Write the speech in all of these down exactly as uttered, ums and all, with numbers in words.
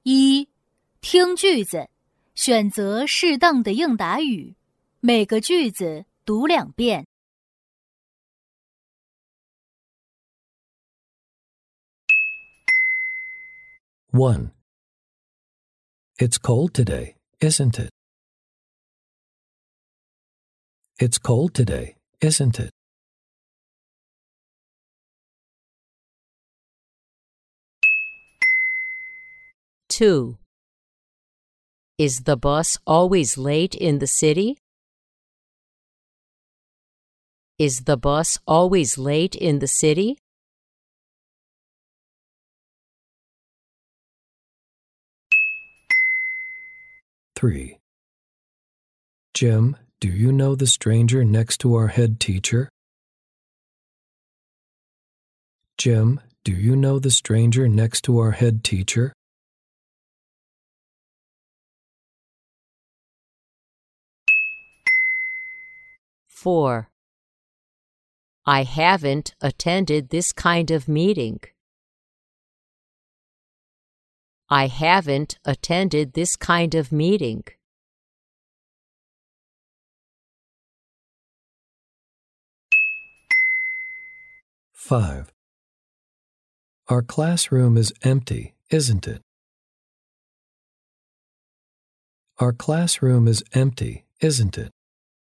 一、听句子，选择适当的应答语，每个句子读两遍。 one. It's cold today, isn't it? It's cold today, isn't it? two. Is the bus always late in the city? Is the bus always late in the city? three. Jim, do you know the stranger next to our head teacher? Jim, do you know the stranger next to our head teacher? four. I haven't attended this kind of meeting. I haven't attended this kind of meeting. five. Our classroom is empty, isn't it? Our classroom is empty, isn't it?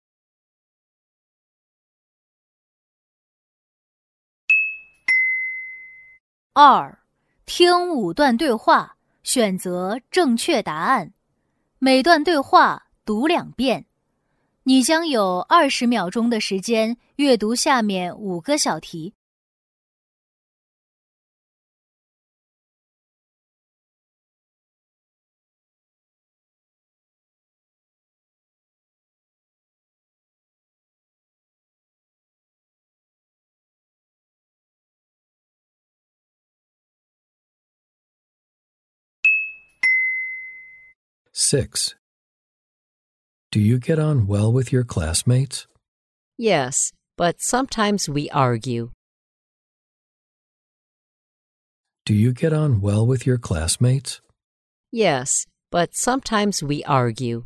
二、听五段对话，选择正确答案。每段对话读两遍。你将有二十秒钟的时间阅读下面五个小题。 six. Do you get on well with your classmates? Yes, but sometimes we argue. Do you get on well with your classmates? Yes, but sometimes we argue.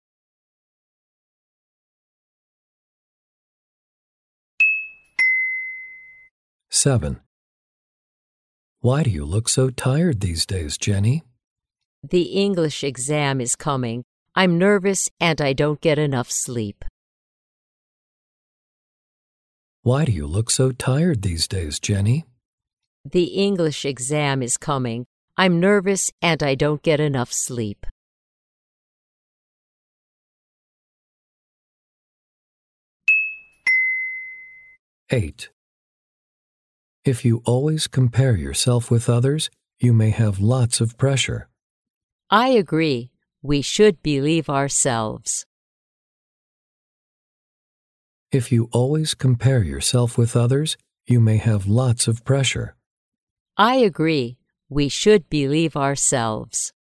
seven. Why do you look so tired these days, Jenny? The English exam is coming. I'm nervous and I don't get enough sleep. Why do you look so tired these days, Jenny? The English exam is coming. I'm nervous and I don't get enough sleep. eight. If you always compare yourself with others, you may have lots of pressure. I agree. We should believe ourselves. If you always compare yourself with others, you may have lots of pressure. I agree. We should believe ourselves.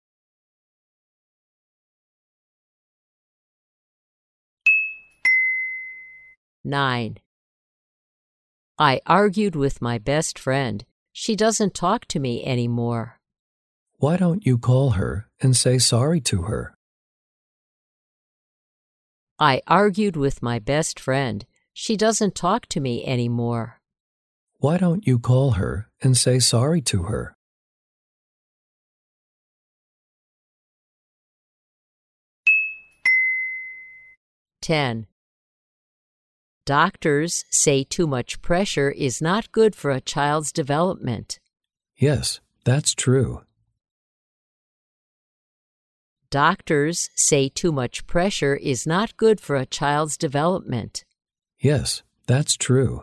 nine. I argued with my best friend. She doesn't talk to me anymore. Why don't you call her and say sorry to her? I argued with my best friend. She doesn't talk to me anymore. Why don't you call her and say sorry to her? ten. Doctors say too much pressure is not good for a child's development. Yes, that's true. Doctors say too much pressure is not good for a child's development. Yes, that's true.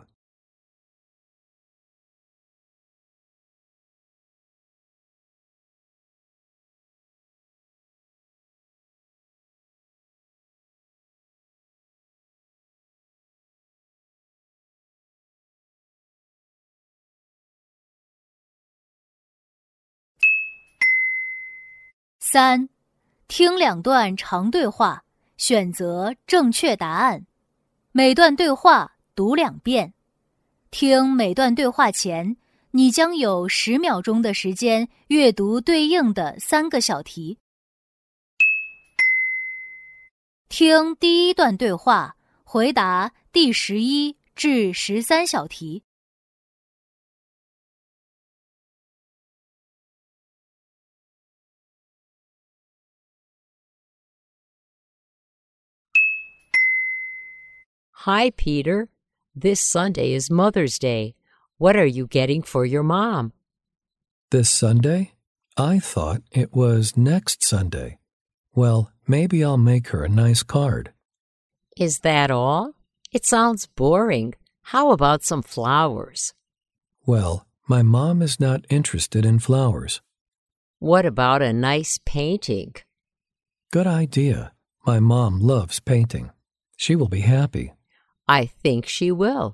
三、听两段长对话，选择正确答案。每段对话读两遍。听每段对话前， 你将有十秒钟的时间阅读对应的三个小题。听第一段对话，回答第十一至十三小题。 Hi, Peter. This Sunday is Mother's Day. What are you getting for your mom? This Sunday? I thought it was next Sunday. Well, maybe I'll make her a nice card. Is that all? It sounds boring. How about some flowers? Well, my mom is not interested in flowers. What about a nice painting? Good idea. My mom loves painting. She will be happy. I think she will.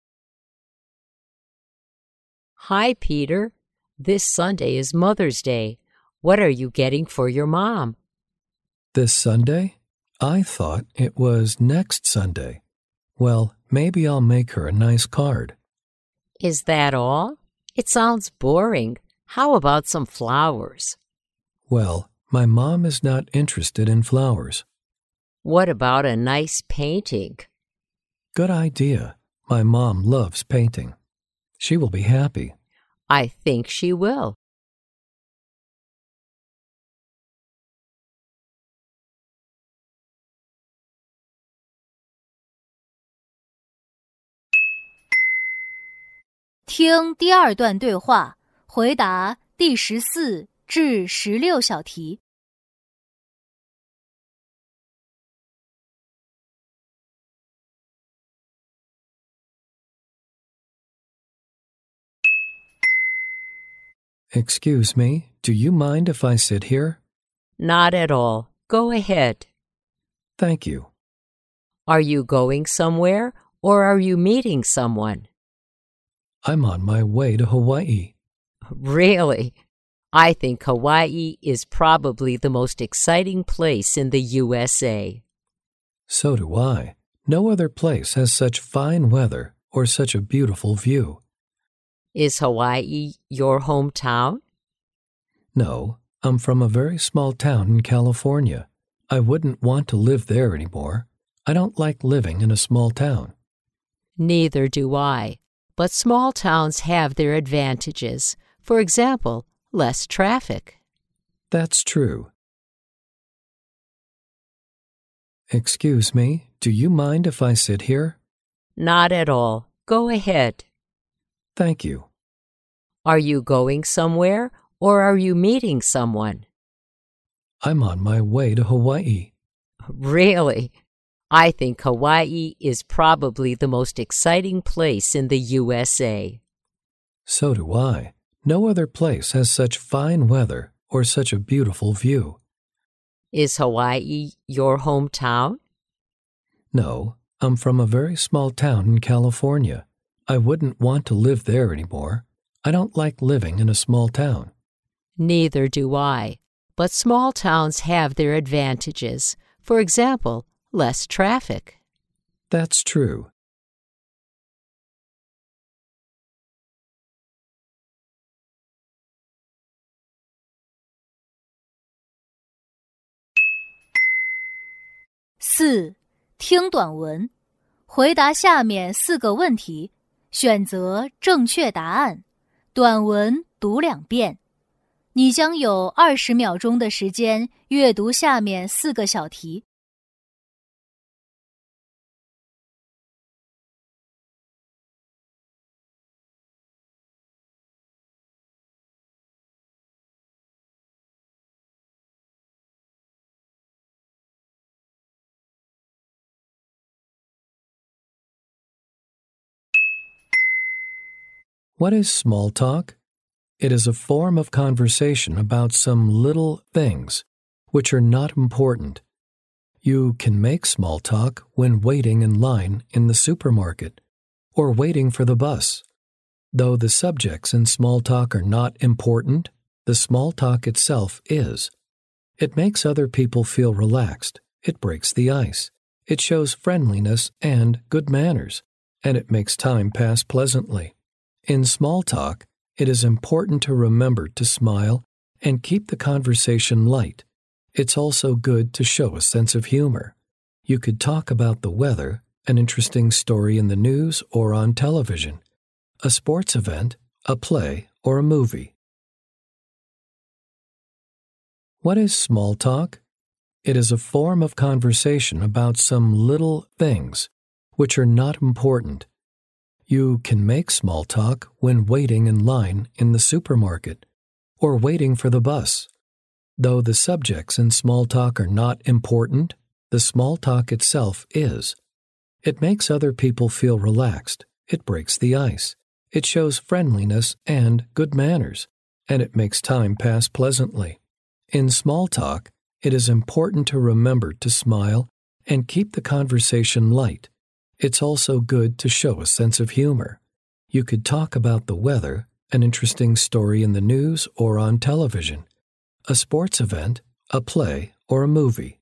Hi, Peter. This Sunday is Mother's Day. What are you getting for your mom? This Sunday? I thought it was next Sunday. Well, maybe I'll make her a nice card. Is that all? It sounds boring. How about some flowers? Well, my mom is not interested in flowers. What about a nice painting? Good idea. My mom loves painting. She will be happy. I think she will. “听第二段对话，回答第十四至十六小题。 Excuse me, do you mind if I sit here? Not at all. Go ahead. Thank you. Are you going somewhere, or are you meeting someone? I'm on my way to Hawaii. Really? I think Hawaii is probably the most exciting place in the U S A. So do I. No other place has such fine weather or such a beautiful view. Is Hawaii your hometown? No, I'm from a very small town in California. I wouldn't want to live there anymore. I don't like living in a small town. Neither do I. But small towns have their advantages. For example, less traffic. That's true. Excuse me, do you mind if I sit here? Not at all. Go ahead. Thank you. Are you going somewhere, or are you meeting someone? I'm on my way to Hawaii. Really? I think Hawaii is probably the most exciting place in the U S A. So do I. No other place has such fine weather or such a beautiful view. Is Hawaii your hometown? No, I'm from a very small town in California. I wouldn't want to live there anymore. I don't like living in a small town. Neither do I. But small towns have their advantages. For example, less traffic. That's true. “四、听短文，回答下面四个问题，选择正确答案。短文读两遍。你将有二十秒钟的时间阅读下面四个小题。 What is small talk? It is a form of conversation about some little things which are not important. You can make small talk when waiting in line in the supermarket or waiting for the bus. Though the subjects in small talk are not important, the small talk itself is. It makes other people feel relaxed. It breaks the ice. It shows friendliness and good manners, and it makes time pass pleasantly. In small talk, it is important to remember to smile and keep the conversation light. It's also good to show a sense of humor. You could talk about the weather, an interesting story in the news or on television, a sports event, a play, or a movie. What is small talk? It is a form of conversation about some little things which are not important. You can make small talk when waiting in line in the supermarket or waiting for the bus. Though the subjects in small talk are not important, the small talk itself is. It makes other people feel relaxed. It breaks the ice. It shows friendliness and good manners, and it makes time pass pleasantly. In small talk, it is important to remember to smile and keep the conversation light. It's also good to show a sense of humor. You could talk about the weather, an interesting story in the news or on television, a sports event, a play, or a movie.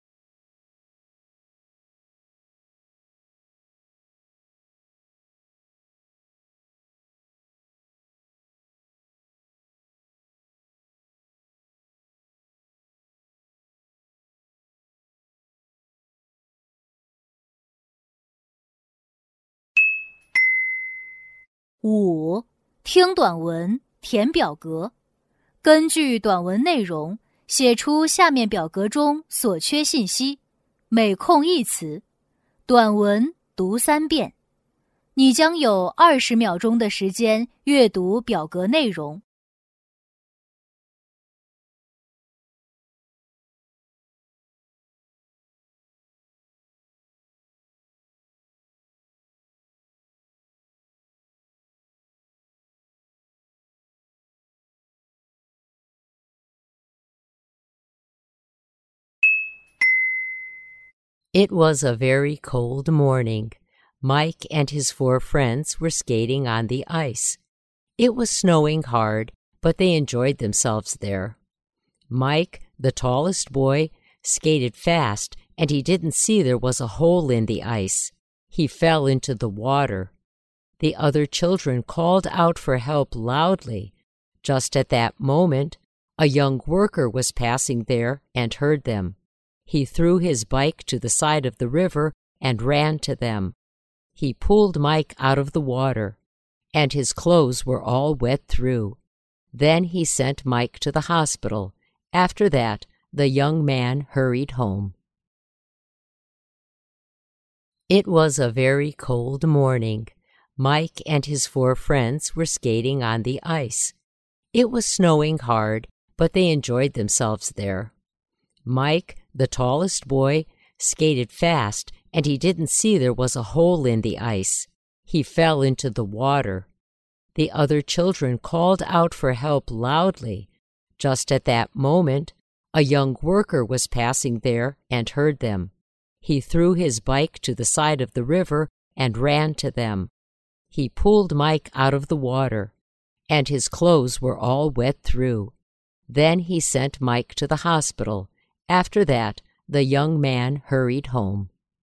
五、听短文，填表格。根据短文内容，写出下面表格中所缺信息，每空一词。短文读三遍。你将有二十秒钟的时间阅读表格内容。 It was a very cold morning. Mike and his four friends were skating on the ice. It was snowing hard, but they enjoyed themselves there. Mike, the tallest boy, skated fast, and he didn't see there was a hole in the ice. He fell into the water. The other children called out for help loudly. Just at that moment, a young worker was passing there and heard them. He threw his bike to the side of the river and ran to them. He pulled Mike out of the water, and his clothes were all wet through. Then he sent Mike to the hospital. After that, the young man hurried home. It was a very cold morning. Mike and his four friends were skating on the ice. It was snowing hard, but they enjoyed themselves there. Mike, the tallest boy, skated fast, and he didn't see there was a hole in the ice. He fell into the water. The other children called out for help loudly. Just at that moment, a young worker was passing there and heard them. He threw his bike to the side of the river and ran to them. He pulled Mike out of the water, and his clothes were all wet through. Then he sent Mike to the hospital. After that, the young man hurried home.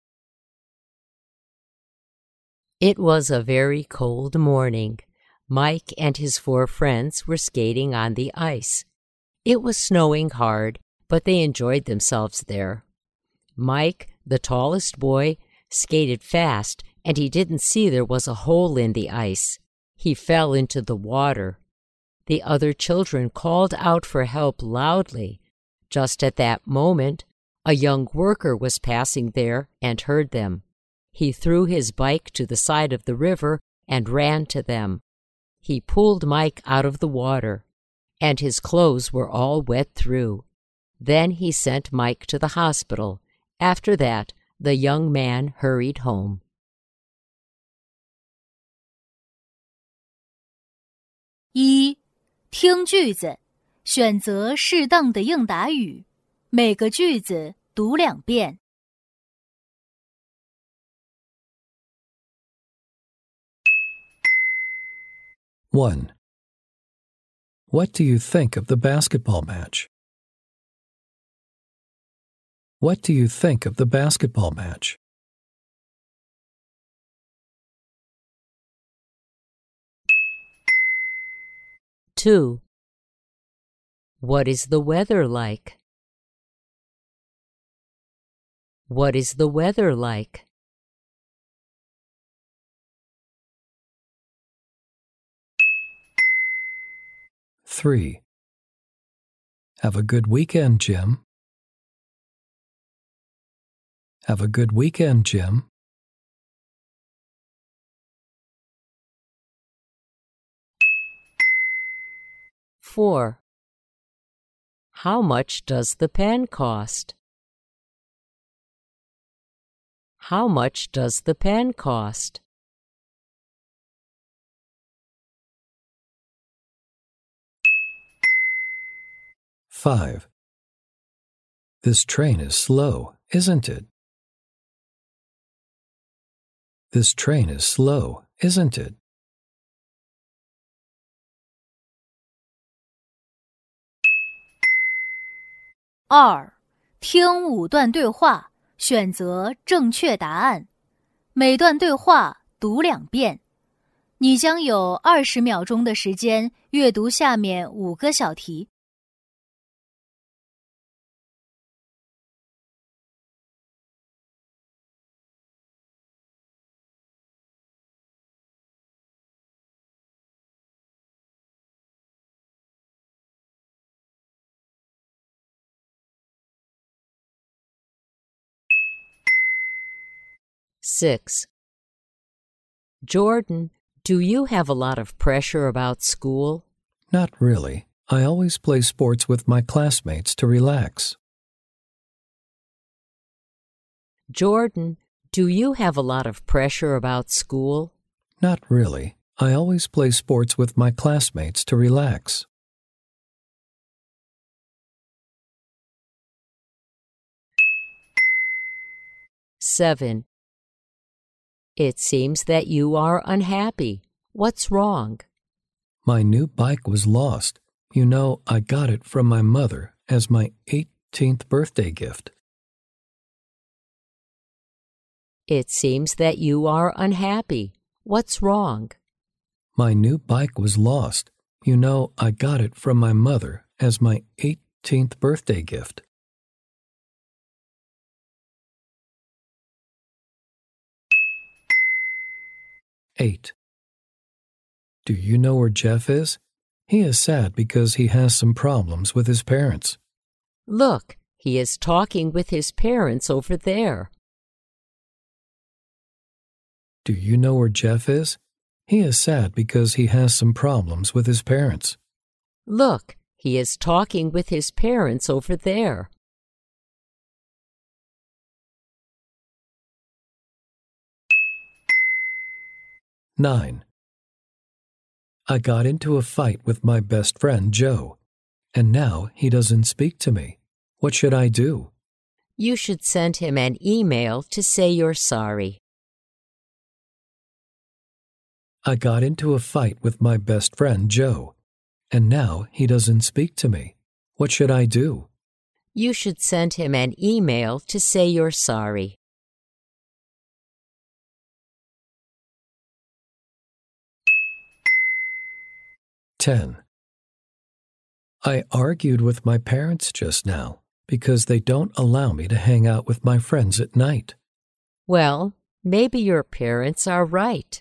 It was a very cold morning. Mike and his four friends were skating on the ice. It was snowing hard, but they enjoyed themselves there. Mike, the tallest boy, skated fast, and he didn't see there was a hole in the ice. He fell into the water. The other children called out for help loudly. Just at that moment, a young worker was passing there and heard them. He threw his bike to the side of the river and ran to them. He pulled Mike out of the water, and his clothes were all wet through. Then he sent Mike to the hospital. After that, the young man hurried home. 一、听句子，选择适当的应答语，每个句子读两遍。 one. What do you think of the basketball match? What do you think of the basketball match? Two. What is the weather like? What is the weather like? Three. Have a good weekend, Jim. Have a good weekend, Jim. Four. How much does the pen cost? How much does the pen cost? Five. This train is slow, isn't it? This train is slow, isn't it? 二、听五段对话，选择正确答案。每段对话读两遍。你将有二十秒钟的时间阅读下面五个小题。 Six. Jordan, do you have a lot of pressure about school? Not really. I always play sports with my classmates to relax. Jordan, do you have a lot of pressure about school? Not really. I always play sports with my classmates to relax. Seven. It seems that you are unhappy. What's wrong? My new bike was lost. You know, I got it from my mother as my eighteenth birthday gift. It seems that you are unhappy. What's wrong? My new bike was lost. You know, I got it from my mother as my eighteenth birthday gift. Eight. Do you know where Jeff is? He is sad because he has some problems with his parents. Look, he is talking with his parents over there. Do you know where Jeff is? He is sad because he has some problems with his parents. Look, he is talking with his parents over there. Nine. I got into a fight with my best friend Joe, and now he doesn't speak to me. What should I do? You should send him an email to say you're sorry. I got into a fight with my best friend Joe, and now he doesn't speak to me. What should I do? You should send him an email to say you're sorry. Ten. I argued with my parents just now because they don't allow me to hang out with my friends at night. Well, maybe your parents are right.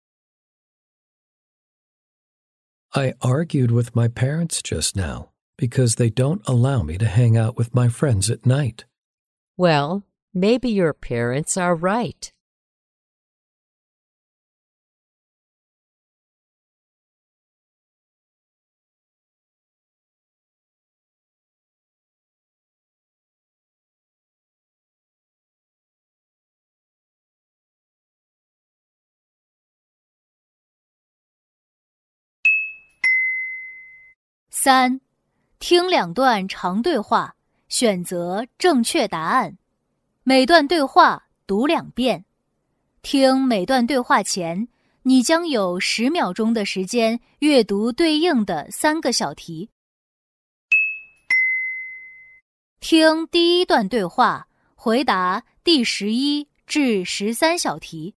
I argued with my parents just now because they don't allow me to hang out with my friends at night. Well, maybe your parents are right. 三、听两段长对话，选择正确答案。每段对话读两遍。听每段对话前，你将有十秒钟的时间阅读对应的三个小题。听第一段对话，回答第十一至十三小题。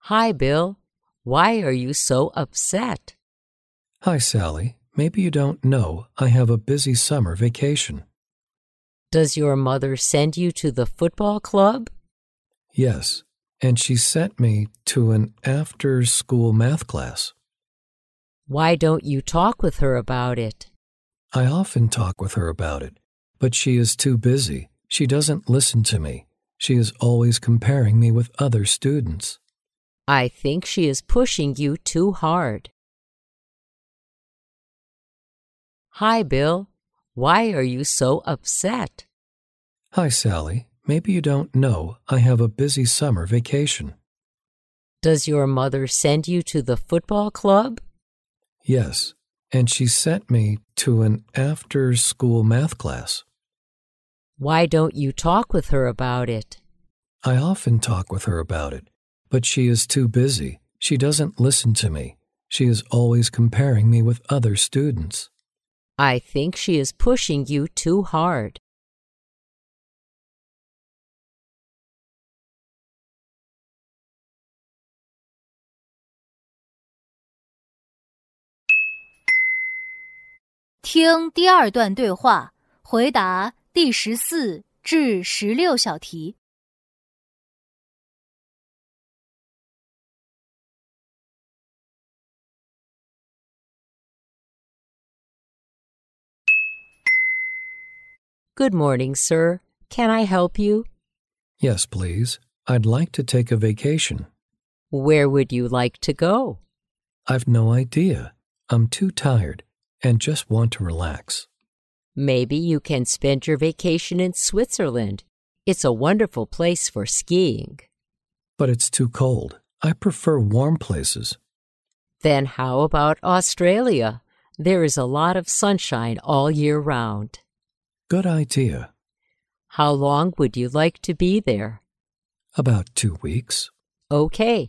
Hi, Bill. Why are you so upset? Hi, Sally. Maybe you don't know I have a busy summer vacation. Does your mother send you to the football club? Yes, and she sent me to an after-school math class. Why don't you talk with her about it? I often talk with her about it, but she is too busy. She doesn't listen to me. She is always comparing me with other students. I think she is pushing you too hard. Hi, Bill. Why are you so upset? Hi, Sally. Maybe you don't know I have a busy summer vacation. Does your mother send you to the football club? Yes, and she sent me to an after-school math class. Why don't you talk with her about it? I often talk with her about it, but she is too busy. She doesn't listen to me. She is always comparing me with other students. I think she is pushing you too hard. 听第二段对话，回答第十四至十六小题。 Good morning, sir. Can I help you? Yes, please. I'd like to take a vacation. Where would you like to go? I've no idea. I'm too tired and just want to relax. Maybe you can spend your vacation in Switzerland. It's a wonderful place for skiing. But it's too cold. I prefer warm places. Then how about Australia? There is a lot of sunshine all year round. Good idea. How long would you like to be there? About two weeks. Okay.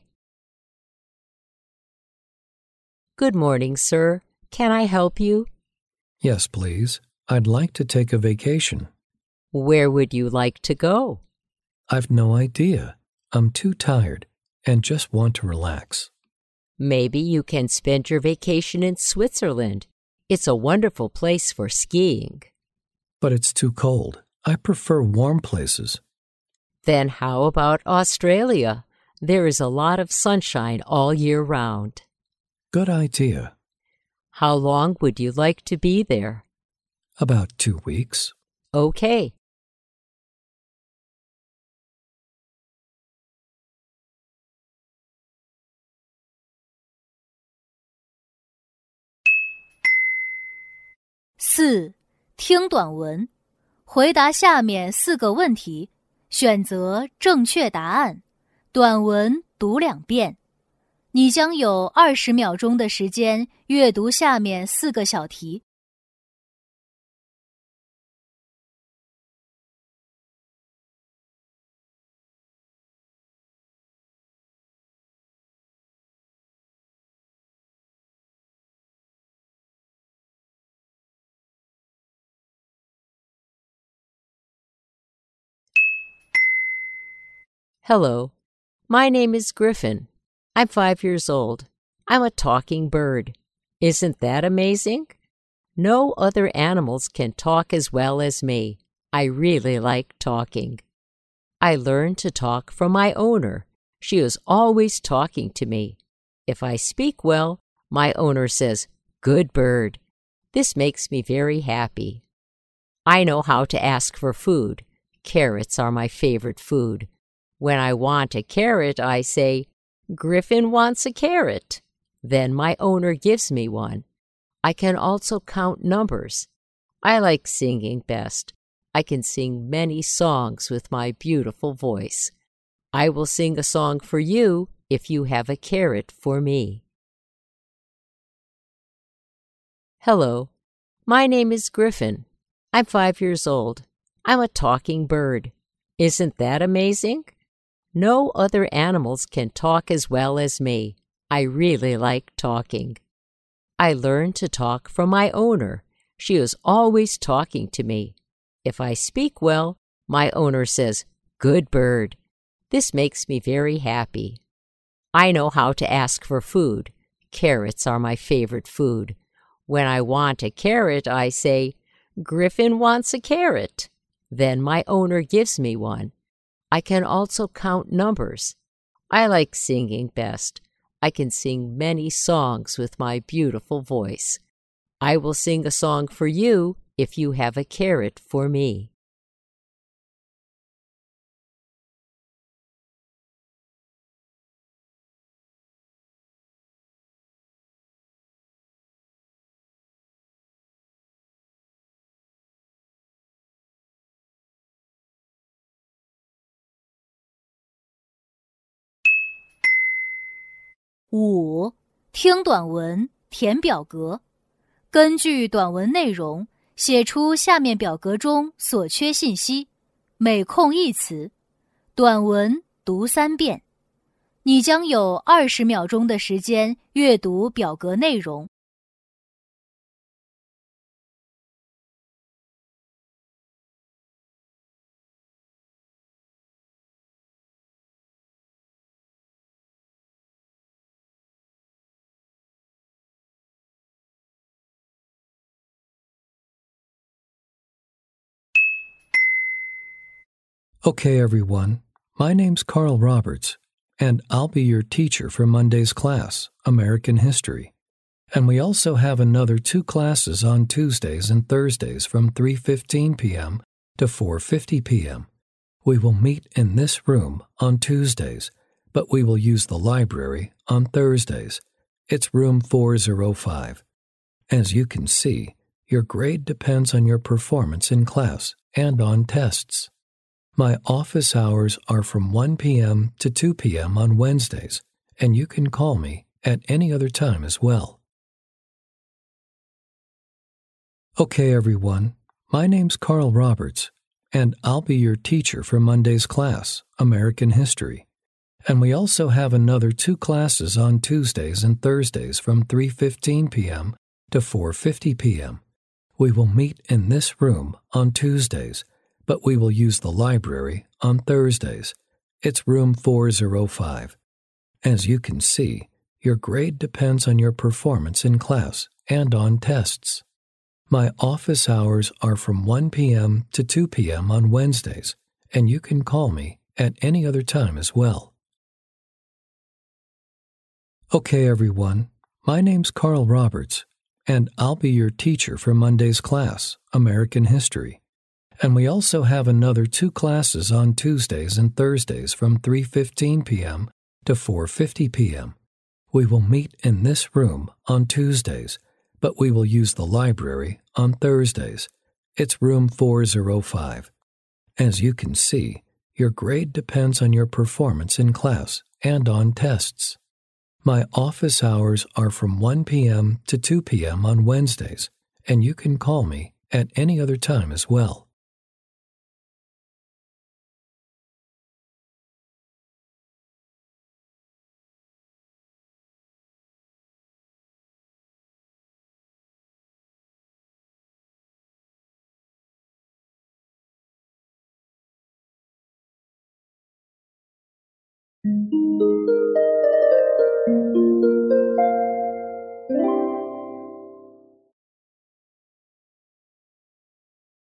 Good morning, sir. Can I help you? Yes, please. I'd like to take a vacation. Where would you like to go? I've no idea. I'm too tired and just want to relax. Maybe you can spend your vacation in Switzerland. It's a wonderful place for skiing. But it's too cold. I prefer warm places. Then how about Australia? There is a lot of sunshine all year round. Good idea. How long would you like to be there? About two weeks. Okay. 四、听短文，回答下面四个问题，选择正确答案。短文读两遍。你将有二十秒钟的时间阅读下面四个小题。 Hello. My name is Griffin. I'm five years old. I'm a talking bird. Isn't that amazing? No other animals can talk as well as me. I really like talking. I learned to talk from my owner. She is always talking to me. If I speak well, my owner says, "Good bird." This makes me very happy. I know how to ask for food. Carrots are my favorite food. When I want a carrot, I say, "Griffin wants a carrot." Then my owner gives me one. I can also count numbers. I like singing best. I can sing many songs with my beautiful voice. I will sing a song for you if you have a carrot for me. Hello. My name is Griffin. I'm five years old. I'm a talking bird. Isn't that amazing? No other animals can talk as well as me. I really like talking. I learned to talk from my owner. She is always talking to me. If I speak well, my owner says, "Good bird." This makes me very happy. I know how to ask for food. Carrots are my favorite food. When I want a carrot, I say, "Griffin wants a carrot." Then my owner gives me one. I can also count numbers. I like singing best. I can sing many songs with my beautiful voice. I will sing a song for you if you have a carrot for me. 五、听短文，填表格。根据短文内容，写出下面表格中所缺信息，每空一词。短文读三遍。你将有二十秒钟的时间阅读表格内容。 Okay, everyone. My name's Carl Roberts, and I'll be your teacher for Monday's class, American History. And we also have another two classes on Tuesdays and Thursdays from three fifteen p.m. to four fifty p.m. We will meet in this room on Tuesdays, but we will use the library on Thursdays. It's room four oh five. As you can see, your grade depends on your performance in class and on tests. My office hours are from one p.m. to two p.m. on Wednesdays, and you can call me at any other time as well. Okay, everyone. My name's Carl Roberts, and I'll be your teacher for Monday's class, American History. And we also have another two classes on Tuesdays and Thursdays from three fifteen p.m. to four fifty p.m. We will meet in this room on Tuesdays, but we will use the library on Thursdays. It's room four oh five. As you can see, your grade depends on your performance in class and on tests. My office hours are from one p.m. to two p.m. on Wednesdays, and you can call me at any other time as well. Okay, everyone. My name's Carl Roberts, and I'll be your teacher for Monday's class, American History. And we also have another two classes on Tuesdays and Thursdays from three fifteen p.m. to four fifty p.m. We will meet in this room on Tuesdays, but we will use the library on Thursdays. It's room four oh five. As you can see, your grade depends on your performance in class and on tests. My office hours are from one p.m. to two p.m. on Wednesdays, and you can call me at any other time as well.